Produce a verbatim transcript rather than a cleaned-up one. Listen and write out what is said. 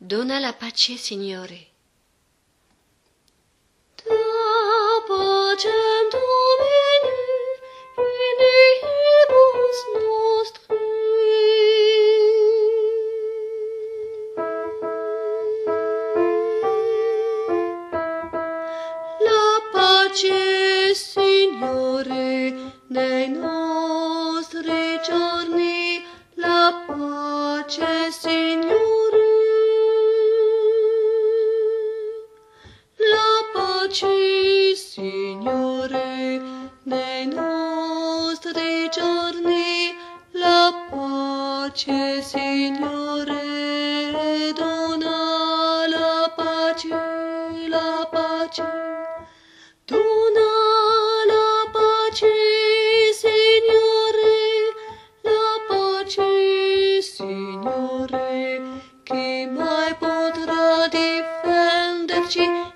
Dona la pace, Signore. Da pacem Domini inibus nostri. La pace, Signore, nei nostri giorni, la pace, Signore. Pace, Signore, nei nostri giorni, la pace, Signore, dona la pace, la pace, dona la pace, Signore, la pace, Signore, chi mai potrà difenderci?